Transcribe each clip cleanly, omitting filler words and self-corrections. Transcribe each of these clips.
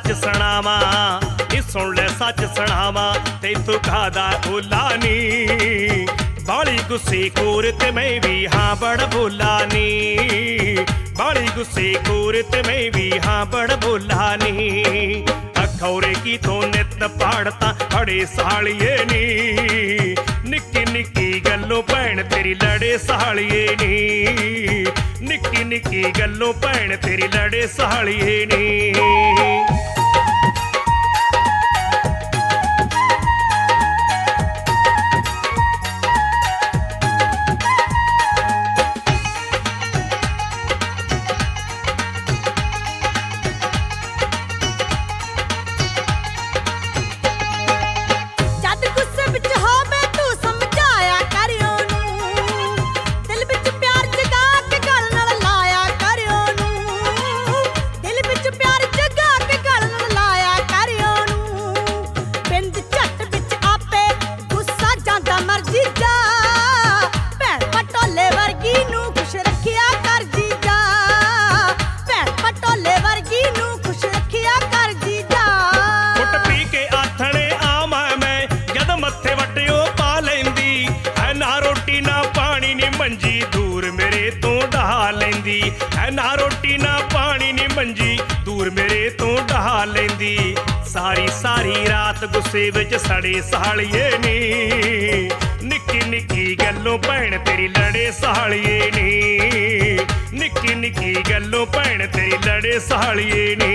सच सुनावा नी सुन ले सच सुनावा तैथों खादा भोला नी बाली गुस्से कोर ते मैं भी हाँ बड़ भोला नी बाली गुस्से कोर ते मैं भी हाँ बड़ भोला नी अखौरे की तो नित पढ़ता बड़े सालिए नी निक्की निक्की गल्लों भैन तेरी लड़े सालिए नी निक्की निक्की गल्लों भैन तेरी लड़े सालिए नी मंजी दूर मेरे तो डहा लेंदी है ना रोटी ना पानी नी मंजी दूर मेरे तो डहा लेंदी सारी सारी रात गुस्से विच सड़े सालिए नी निक्की निक्की गल्लों भैन तेरी लड़े सालिए नी निक्की निक्की गल्लों भैन तेरी लड़े सालिए नी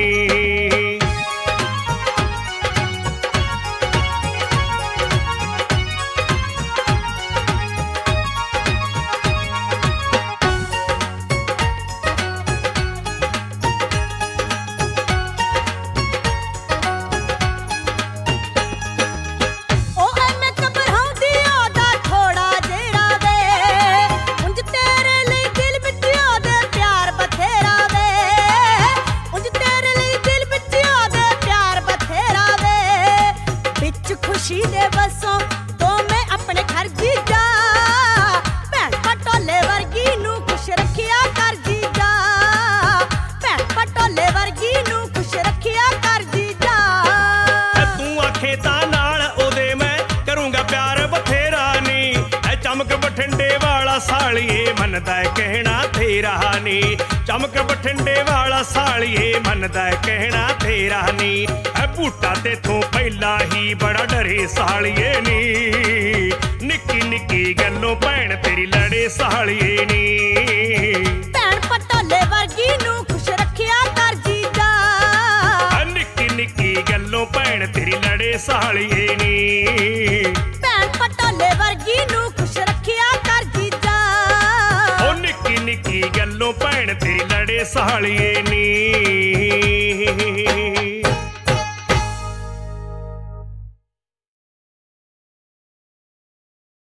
खुशी दे बसों तो मैं अपने घर जीजा भैन पटोले वर्गी नू खुश रखिया कर जीजा भैन पटोले वर्गी नू खुश रखिया कर जीजा तू आखे तां नाल ओदे मैं करूंगा प्यार बथेरा नी चमक बठिंडे वाला सालिए मनदा कहना तेरा नी चमक बठिंडे वाला सालिए मनदा कहना तेरा नी बूटा तेथों पहला ही बड़ा डरे सालिए नी निक्की निक्की गल्लों भैन तेरी लड़े सालिए नी भैन पटोले वर्गी नू खुश रखिया कर जीजा निक्की निक्की गल्लों भैन तेरी लड़े सालिए नी भैन पटोले वर्गी नू खुश रखिया कर जीजा निक्की निक्की गल्लों भैन तेरी लड़े सालिए नी।